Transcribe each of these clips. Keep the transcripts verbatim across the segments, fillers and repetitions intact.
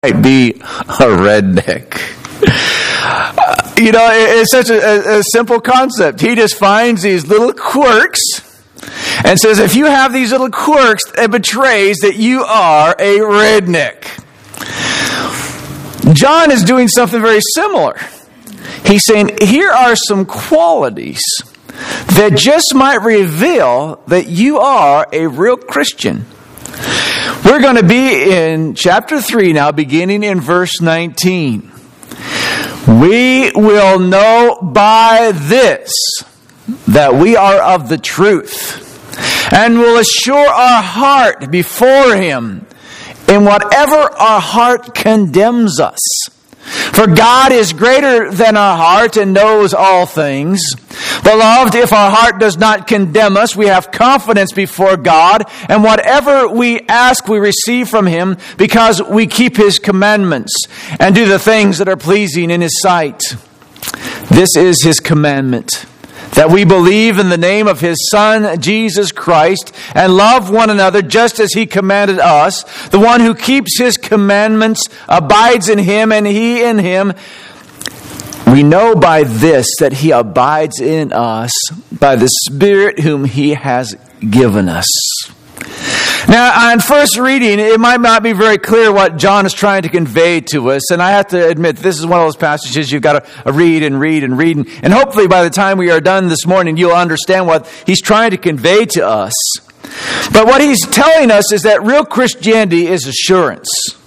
might be a redneck. Uh, you know, it, it's such a, a simple concept. He just finds these little quirks and says, if you have these little quirks, it betrays that you are a redneck. John is doing something very similar. He's saying, here are some qualities that just might reveal that you are a real Christian. We're going to be in chapter three now, beginning in verse nineteen. We will know by this that we are of the truth, and will assure our heart before Him in whatever our heart condemns us. For God is greater than our heart and knows all things. Beloved, if our heart does not condemn us, we have confidence before God, and whatever we ask we receive from Him, because we keep His commandments and do the things that are pleasing in His sight. This is His commandment, that we believe in the name of His Son, Jesus Christ, and love one another just as He commanded us. The one who keeps His commandments abides in Him, and He in him. We know by this that He abides in us by the Spirit whom He has given us. Now, on first reading, it might not be very clear what John is trying to convey to us. And I have to admit, this is one of those passages you've got to read and read and read. And hopefully by the time we are done this morning, you'll understand what he's trying to convey to us. But what he's telling us is that real Christianity is assurance.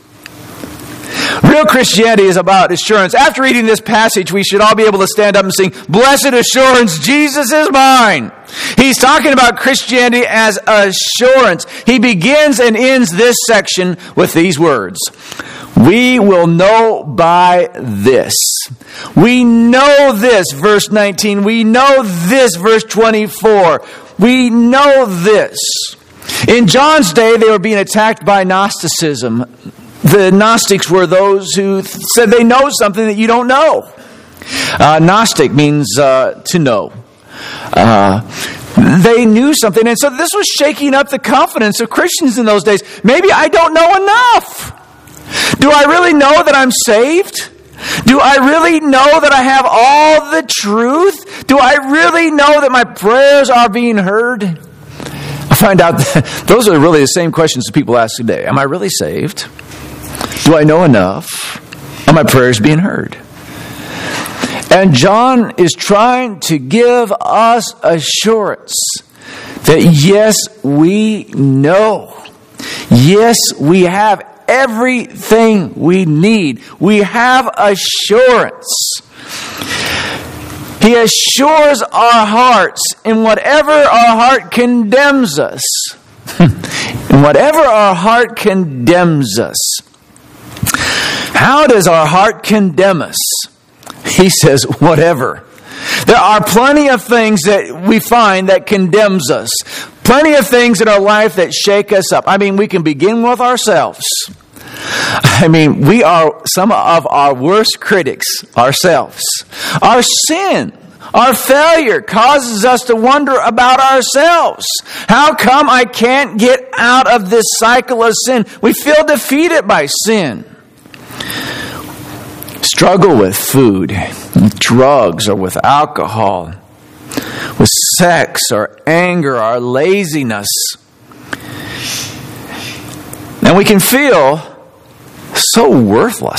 Real Christianity is about assurance. After reading this passage, we should all be able to stand up and sing, "Blessed assurance, Jesus is mine." He's talking about Christianity as assurance. He begins and ends this section with these words. We will know by this. We know this, verse nineteen. We know this, verse twenty-four. We know this. In John's day, they were being attacked by Gnosticism. The Gnostics were those who said they know something that you don't know. Uh, Gnostic means uh, to know. Uh, they knew something, and so this was shaking up the confidence of Christians in those days. Maybe I don't know enough. Do I really know that I'm saved? Do I really know that I have all the truth? Do I really know that my prayers are being heard? I find out that those are really the same questions that people ask today. Am I really saved? Do I know enough? Are my prayers being heard? And John is trying to give us assurance that yes, we know. Yes, we have everything we need. We have assurance. He assures our hearts in whatever our heart condemns us. In whatever our heart condemns us. How does our heart condemn us? He says, whatever. There are plenty of things that we find that condemns us. Plenty of things in our life that shake us up. I mean, we can begin with ourselves. I mean, we are some of our worst critics ourselves. Our sin, our failure causes us to wonder about ourselves. How come I can't get out of this cycle of sin? We feel defeated by sin. Struggle with food, with drugs, or with alcohol, with sex, or anger, or laziness. And we can feel so worthless.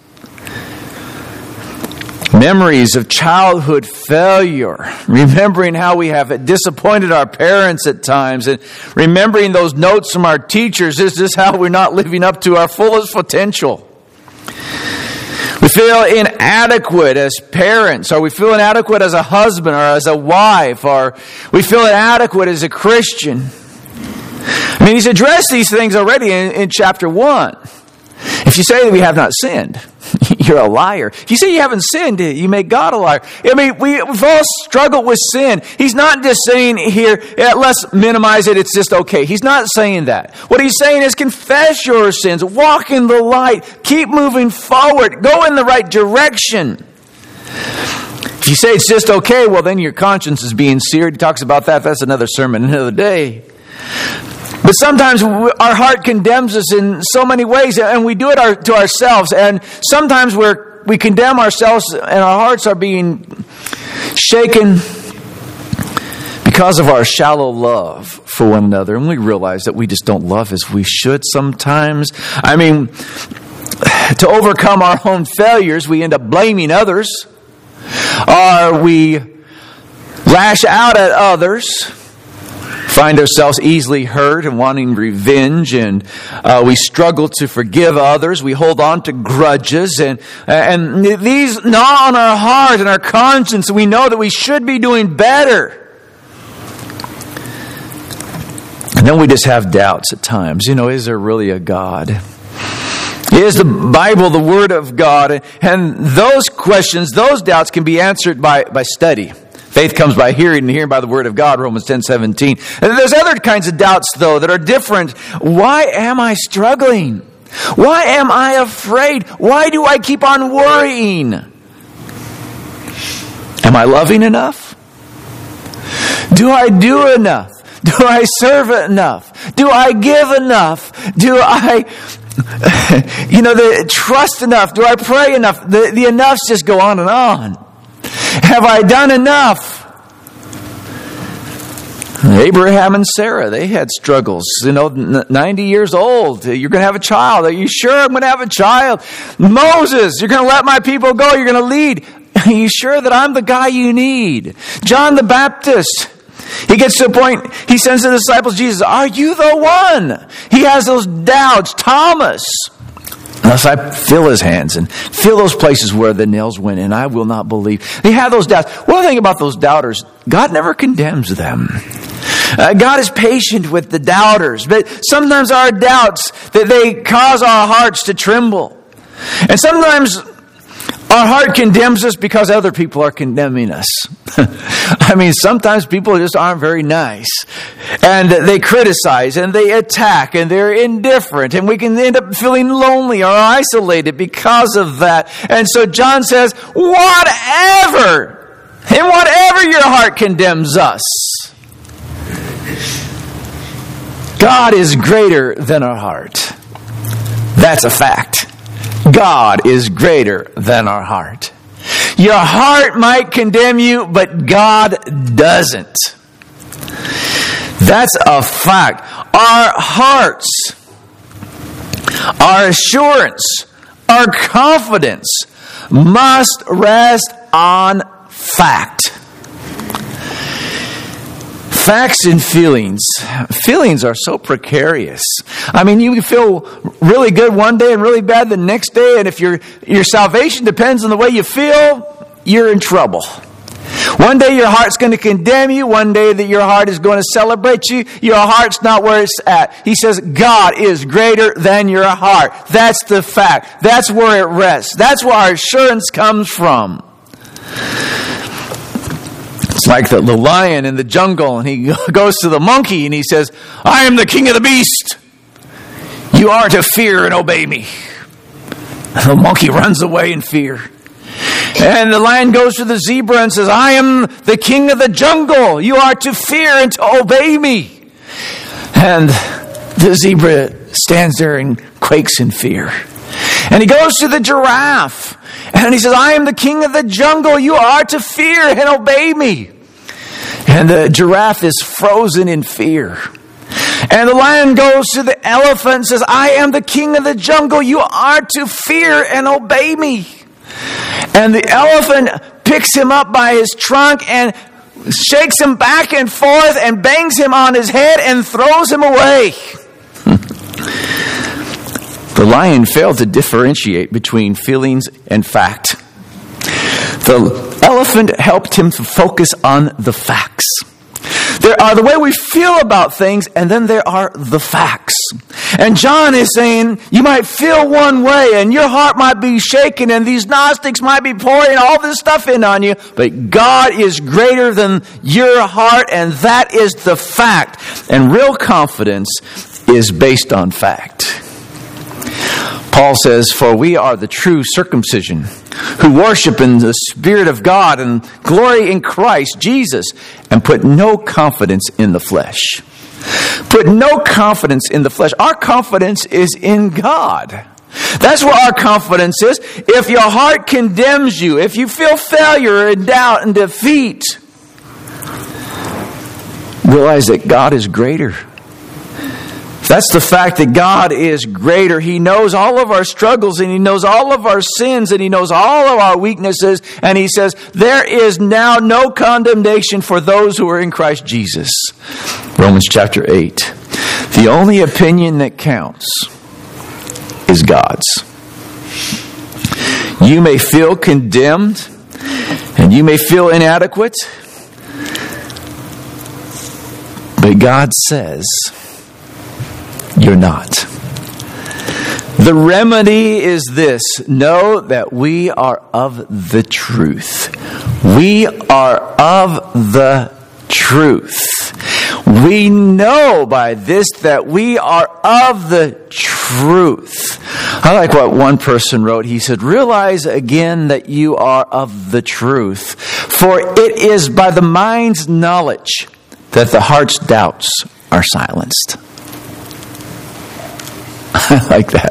Memories of childhood failure, remembering how we have disappointed our parents at times, and remembering those notes from our teachers, is this how we're not living up to our fullest potential? We feel inadequate as parents, or we feel inadequate as a husband or as a wife, or we feel inadequate as a Christian. I mean, he's addressed these things already in, in chapter one. If you say that we have not sinned, you're a liar. If you say you haven't sinned, you make God a liar. I mean, we, we've all struggled with sin. He's not just saying here, yeah, let's minimize it, it's just okay. He's not saying that. What he's saying is confess your sins, walk in the light, keep moving forward, go in the right direction. If you say it's just okay, well, then your conscience is being seared. He talks about that. That's another sermon another day. But sometimes our heart condemns us in so many ways, and we do it our, to ourselves. And sometimes we're, we condemn ourselves, and our hearts are being shaken because of our shallow love for one another. And we realize that we just don't love as we should sometimes. I mean, to overcome our own failures, we end up blaming others, or we lash out at others, find ourselves easily hurt and wanting revenge, and uh, we struggle to forgive others. We hold on to grudges, and and these gnaw on our heart and our conscience. We know that we should be doing better. And then we just have doubts at times. You know, is there really a God? Is the Bible the Word of God? And those questions, those doubts can be answered by, by study. Faith comes by hearing, and hearing by the Word of God, Romans ten seventeen. And there's other kinds of doubts, though, that are different. Why am I struggling? Why am I afraid? Why do I keep on worrying? Am I loving enough? Do I do enough? Do I serve enough? Do I give enough? Do I, you know, the, trust enough? Do I pray enough? The, the enoughs just go on and on. Have I done enough? Abraham and Sarah, they had struggles. You know, ninety years old. You're going to have a child. Are you sure I'm going to have a child? Moses, you're going to let my people go. You're going to lead. Are you sure that I'm the guy you need? John the Baptist, he gets to a point, he sends the disciples, Jesus, are you the one? He has those doubts. Thomas, unless I feel his hands and feel those places where the nails went in, I will not believe. He had those doubts. One thing about those doubters, God never condemns them. Uh, God is patient with the doubters, but sometimes our doubts, that they cause our hearts to tremble. And sometimes our heart condemns us because other people are condemning us. I mean, sometimes people just aren't very nice. And they criticize and they attack and they're indifferent. And we can end up feeling lonely or isolated because of that. And so John says, whatever, and whatever your heart condemns us, God is greater than our heart. That's a fact. God is greater than our heart. Your heart might condemn you, but God doesn't. That's a fact. Our hearts, our assurance, our confidence must rest on fact. Facts and feelings. Feelings are so precarious. I mean, you feel really good one day and really bad the next day, and if your your salvation depends on the way you feel, you're in trouble. One day your heart's going to condemn you. One day that your heart is going to celebrate you. Your heart's not where it's at. He says God is greater than your heart. That's the fact. That's where it rests. That's where our assurance comes from. It's like the, the lion in the jungle, and he goes to the monkey and he says, I am the king of the beast. You are to fear and obey me. And the monkey runs away in fear. And the lion goes to the zebra and says, I am the king of the jungle. You are to fear and to obey me. And the zebra stands there and quakes in fear. And he goes to the giraffe and he says, I am the king of the jungle. You are to fear and obey me. And the giraffe is frozen in fear. And the lion goes to the elephant and says, I am the king of the jungle. You are to fear and obey me. And the elephant picks him up by his trunk and shakes him back and forth and bangs him on his head and throws him away. The lion failed to differentiate between feelings and fact. The elephant helped him to focus on the facts. There are the way we feel about things, and then there are the facts. And John is saying, you might feel one way, and your heart might be shaken, and these Gnostics might be pouring all this stuff in on you, but God is greater than your heart, and that is the fact. And real confidence is based on fact. Paul says, for we are the true circumcision, who worship in the Spirit of God and glory in Christ Jesus, and put no confidence in the flesh. Put no confidence in the flesh. Our confidence is in God. That's where our confidence is. If your heart condemns you, if you feel failure and doubt and defeat, realize that God is greater. That's the fact that God is greater. He knows all of our struggles, and He knows all of our sins, and He knows all of our weaknesses. And He says, there is now no condemnation for those who are in Christ Jesus. Romans chapter eight. The only opinion that counts is God's. You may feel condemned, and you may feel inadequate, but God says, you're not. The remedy is this: know that we are of the truth. We are of the truth. We know by this that we are of the truth. I like what one person wrote. He said, realize again that you are of the truth, for it is by the mind's knowledge that the heart's doubts are silenced. I like that.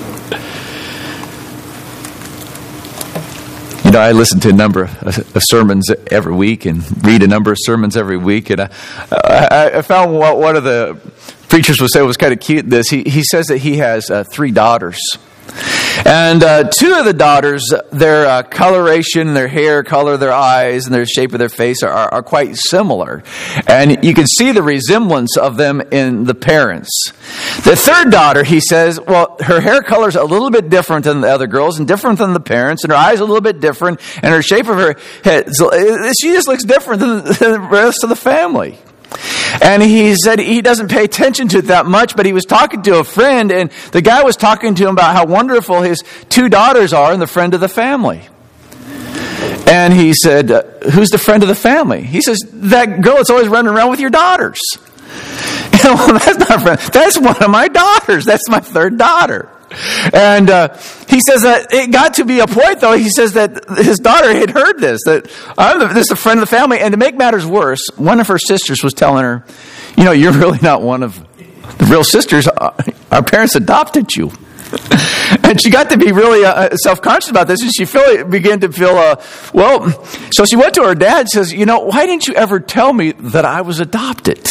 You know, I listen to a number of sermons every week and read a number of sermons every week. And I, I, I found what one of the preachers would say was kind of cute. This he, he says that he has uh, three daughters. And uh, two of the daughters, their uh, coloration, their hair color, their eyes, and their shape of their face are, are, are quite similar. And you can see the resemblance of them in the parents. The third daughter, he says, well, her hair color is a little bit different than the other girls and different than the parents, and her eyes a little bit different, and her shape of her head, so she just looks different than the rest of the family. And he said he doesn't pay attention to it that much, but he was talking to a friend, and the guy was talking to him about how wonderful his two daughters are and the friend of the family. And he said, uh, who's the friend of the family? He says, that girl that's always running around with your daughters. You know, well, that's not a friend. That's one of my daughters. That's my third daughter. And uh, he says that it got to be a point, though, he says that his daughter had heard this, that I'm the, this is a friend of the family. And to make matters worse, one of her sisters was telling her, you know, you're really not one of the real sisters. Our parents adopted you. And she got to be really uh, self-conscious about this, and she feel, began to feel, uh, well, so she went to her dad and says, you know, why didn't you ever tell me that I was adopted?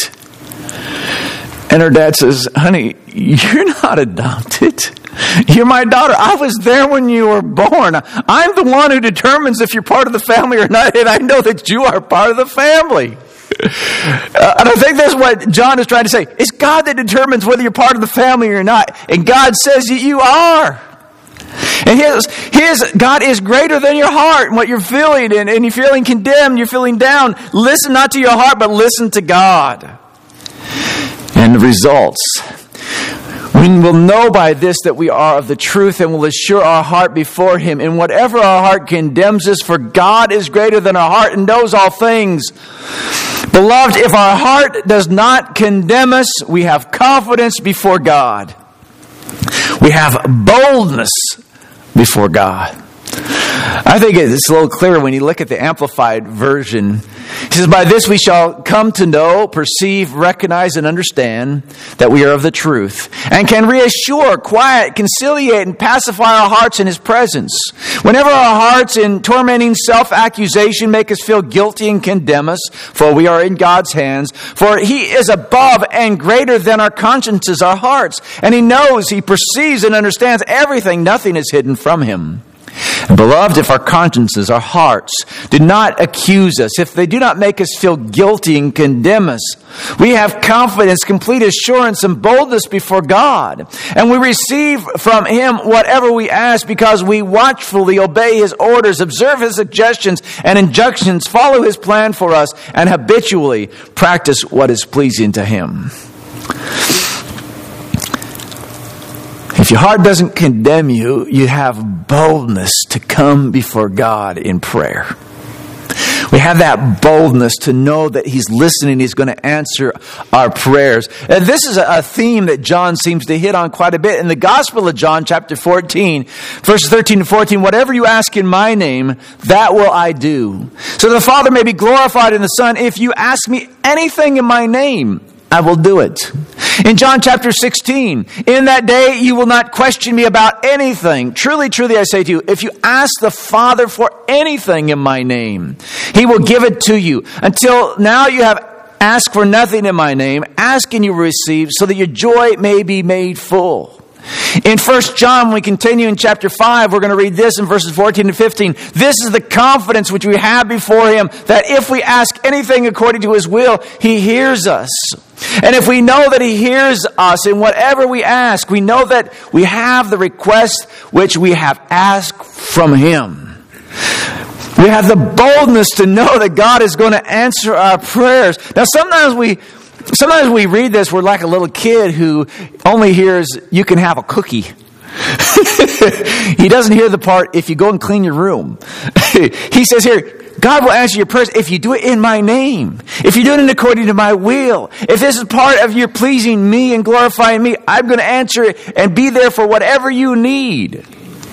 And her dad says, honey, you're not adopted. You're my daughter. I was there when you were born. I'm the one who determines if you're part of the family or not, and I know that you are part of the family. Uh, and I think that's what John is trying to say. It's God that determines whether you're part of the family or not. And God says that you are. And his, his God is greater than your heart and what you're feeling. And, and you're feeling condemned, you're feeling down. Listen not to your heart, but listen to God. And the results. We will know by this that we are of the truth, and will assure our heart before Him. And whatever our heart condemns us, for God is greater than our heart and knows all things. Beloved, if our heart does not condemn us, we have confidence before God. We have boldness before God. I think it's a little clearer when you look at the Amplified Version. He says, by this we shall come to know, perceive, recognize, and understand that we are of the truth, and can reassure, quiet, conciliate, and pacify our hearts in His presence. Whenever our hearts in tormenting self-accusation make us feel guilty and condemn us, for we are in God's hands, for He is above and greater than our consciences, our hearts, and He knows, He perceives, and understands everything. Nothing is hidden from Him. And beloved, if our consciences, our hearts, do not accuse us, if they do not make us feel guilty and condemn us, we have confidence, complete assurance, and boldness before God. And we receive from Him whatever we ask, because we watchfully obey His orders, observe His suggestions and injunctions, follow His plan for us, and habitually practice what is pleasing to Him. If your heart doesn't condemn you, you have boldness to come before God in prayer. We have that boldness to know that He's listening. He's going to answer our prayers. And this is a theme that John seems to hit on quite a bit. In the Gospel of John, chapter fourteen, verses thirteen and fourteen, whatever you ask in my name, that will I do. So the Father may be glorified in the Son. If you ask me anything in my name, I will do it. In John chapter sixteen, in that day you will not question me about anything. Truly, truly, I say to you, if you ask the Father for anything in my name, he will give it to you. Until now you have asked for nothing in my name. Ask and you will receive, so that your joy may be made full. In First John, when we continue in chapter five, we're going to read this in verses fourteen and fifteen. This is the confidence which we have before him, that if we ask anything according to his will, he hears us. And if we know that he hears us in whatever we ask, we know that we have the request which we have asked from him. We have the boldness to know that God is going to answer our prayers. Now, sometimes we sometimes we read this, we're like a little kid who only hears, you can have a cookie. He doesn't hear the part, if you go and clean your room. He says here, God will answer your prayers if you do it in my name. If you do it according to my will. If this is part of your pleasing me and glorifying me, I'm going to answer it and be there for whatever you need.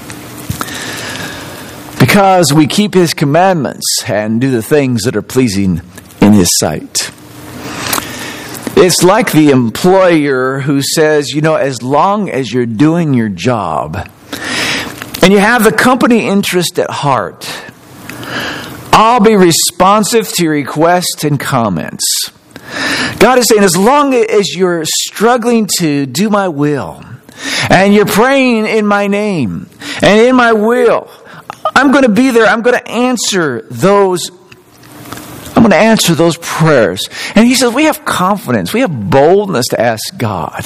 Because we keep his commandments and do the things that are pleasing in his sight. It's like the employer who says, you know, as long as you're doing your job and you have the company interest at heart, I'll be responsive to your requests and comments. God is saying, as long as you're struggling to do my will, and you're praying in my name, and in my will, I'm going to be there. I'm going to answer those I'm going to answer those prayers. And he says, we have confidence. We have boldness to ask God.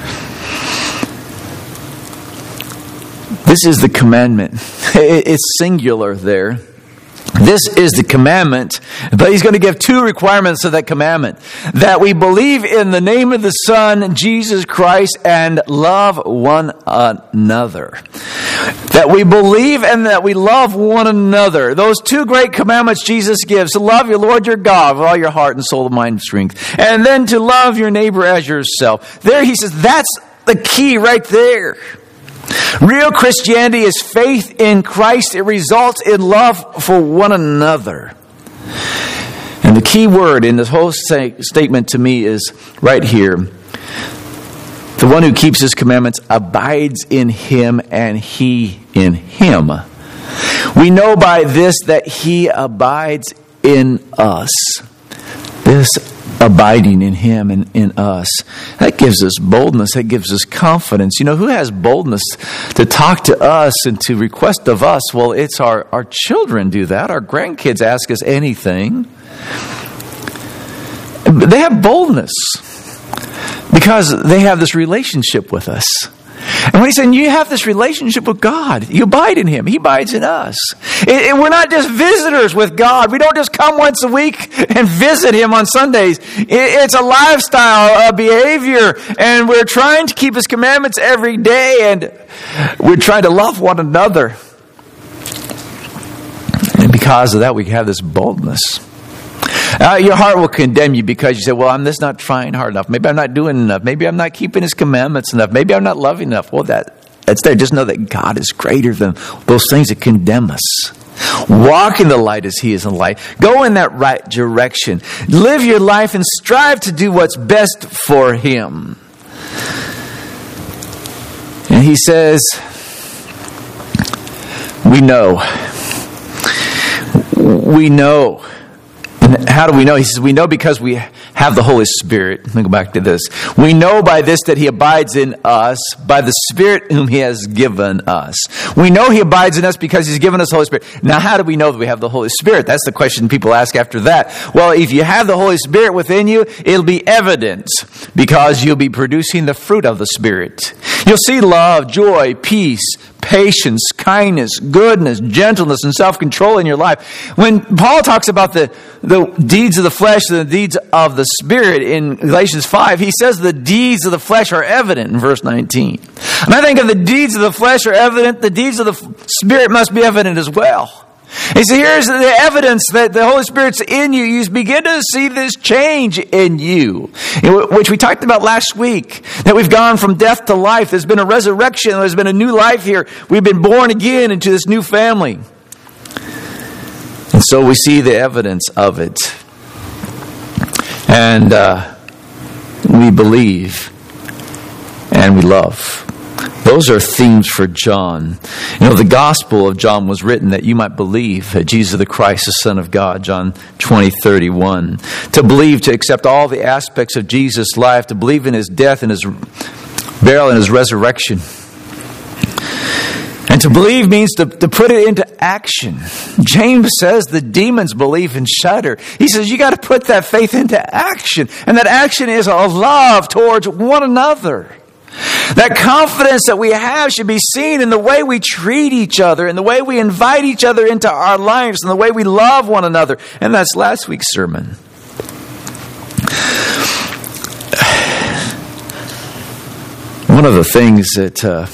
This is the commandment. It's singular there. This is the commandment, but he's going to give two requirements of that commandment. That we believe in the name of the Son, Jesus Christ, and love one another. That we believe and that we love one another. Those two great commandments Jesus gives. To love your Lord your God with all your heart and soul, mind, and strength. And then to love your neighbor as yourself. There he says, that's the key right there. Real Christianity is faith in Christ. It results in love for one another. And the key word in this whole statement to me is right here. The one who keeps his commandments abides in him and he in him. We know by this that he abides in us. This abiding in him and in us. That gives us boldness. That gives us confidence. You know, who has boldness to talk to us and to request of us? Well, it's our, our children do that. Our grandkids ask us anything. They have boldness because they have this relationship with us. And when he's saying you have this relationship with God, you abide in him, he abides in us. It, it, we're not just visitors with God. We don't just come once a week and visit him on Sundays. It, it's a lifestyle, a behavior, and we're trying to keep his commandments every day, and we're trying to love one another. And because of that, we have this boldness. Uh, your heart will condemn you because you say, well, I'm just not trying hard enough. Maybe I'm not doing enough. Maybe I'm not keeping his commandments enough. Maybe I'm not loving enough. Well, that that's there. Just know that God is greater than those things that condemn us. Walk in the light as he is in the light. Go in that right direction. Live your life and strive to do what's best for him. And he says, we know. We know. And how do we know? He says, we know because we have the Holy Spirit. Let me go back to this. We know by this that he abides in us, by the Spirit whom he has given us. We know he abides in us because he's given us the Holy Spirit. Now, how do we know that we have the Holy Spirit? That's the question people ask after that. Well, if you have the Holy Spirit within you, it'll be evident because you'll be producing the fruit of the Spirit. You'll see love, joy, peace, patience, kindness, goodness, gentleness, and self-control in your life. When Paul talks about the, the deeds of the flesh and the deeds of the Spirit in Galatians five, he says the deeds of the flesh are evident in verse nineteen. And I think if the deeds of the flesh are evident, the deeds of the Spirit must be evident as well. And so here's the evidence that the Holy Spirit's in you. You begin to see this change in you, which we talked about last week, that we've gone from death to life. There's been a resurrection. There's been a new life here. We've been born again into this new family. And so we see the evidence of it. And uh, we believe, and we love. Those are themes for John. You know, the Gospel of John was written that you might believe that Jesus the Christ, the Son of God, John twenty, thirty-one. To believe, to accept all the aspects of Jesus' life, to believe in His death and His burial and His resurrection. And to believe means to, to put it into action. James says the demons believe and shudder. He says you got to put that faith into action. And that action is a love towards one another. That confidence that we have should be seen in the way we treat each other, in the way we invite each other into our lives, in the way we love one another. And that's last week's sermon. One of the things that uh,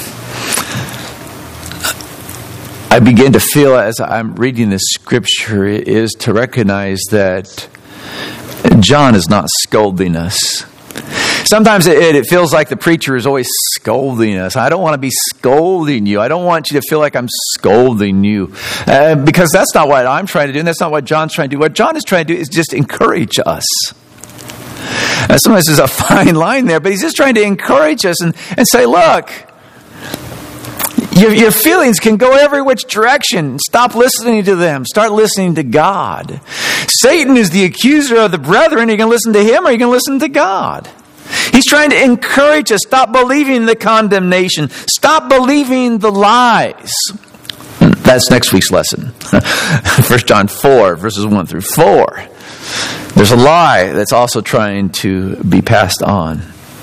I begin to feel as I'm reading this scripture is to recognize that John is not scolding us. Sometimes it, it feels like the preacher is always scolding us. I don't want to be scolding you. I don't want you to feel like I'm scolding you. Uh, because that's not what I'm trying to do, and that's not what John's trying to do. What John is trying to do is just encourage us. Uh, sometimes there's a fine line there, but he's just trying to encourage us and, and say, look, your, your feelings can go every which direction. Stop listening to them. Start listening to God. Satan is the accuser of the brethren. Are you going to listen to him or are you going to listen to God? He's trying to encourage us. Stop believing the condemnation. Stop believing the lies. That's next week's lesson. First John four, verses one through four. There's a lie that's also trying to be passed on.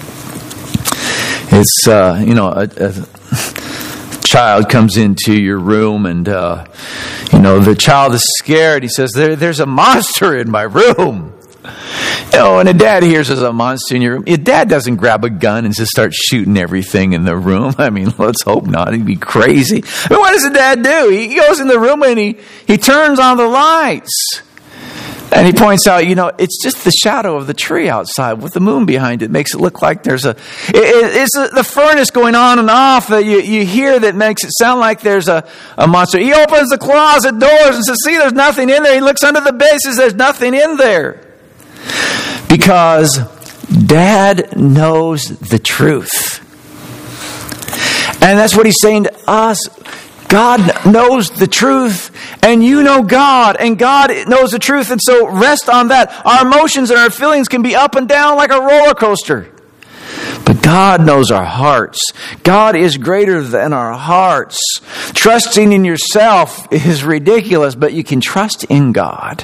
It's, uh, you know, a, a child comes into your room and, uh, you know, the child is scared. He says, there, there's a monster in my room. You know, when a dad hears there's a monster in your room, your dad doesn't grab a gun and just start shooting everything in the room. I mean, let's hope not. He'd be crazy. I mean, what does the dad do? He goes in the room and he, he turns on the lights. And he points out, you know, it's just the shadow of the tree outside with the moon behind it. Makes it look like there's a... It, it's the furnace going on and off that you, you hear that makes it sound like there's a, a monster. He opens the closet doors and says, see, there's nothing in there. He looks under the bed and says, there's nothing in there. Because Dad knows the truth. And that's what he's saying to us. God knows the truth, and you know God, and God knows the truth, and so rest on that. Our emotions and our feelings can be up and down like a roller coaster. But God knows our hearts. God is greater than our hearts. Trusting in yourself is ridiculous, but you can trust in God.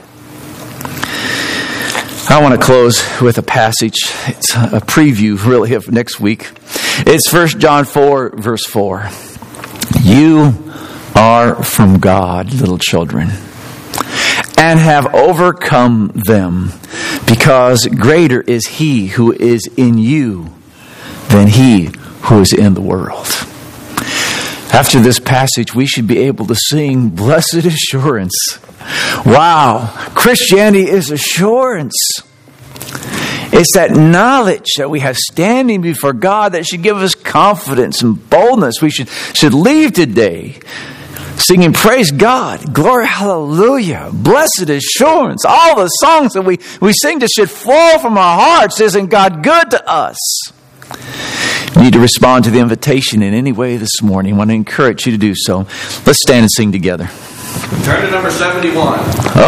I want to close with a passage. It's a preview, really, of next week. It's First John four, verse four. You are from God, little children, and have overcome them, because greater is He who is in you than he who is in the world. After this passage, we should be able to sing Blessed Assurance. Wow, Christianity is assurance. It's that knowledge that we have standing before God that should give us confidence and boldness. We should, should leave today singing praise God, glory, hallelujah, blessed assurance. All the songs that we, we sing that should flow from our hearts. Isn't God good to us? You need to respond to the invitation in any way this morning. I want to encourage you to do so. Let's stand and sing together. Turn to number seventy-one. Oh.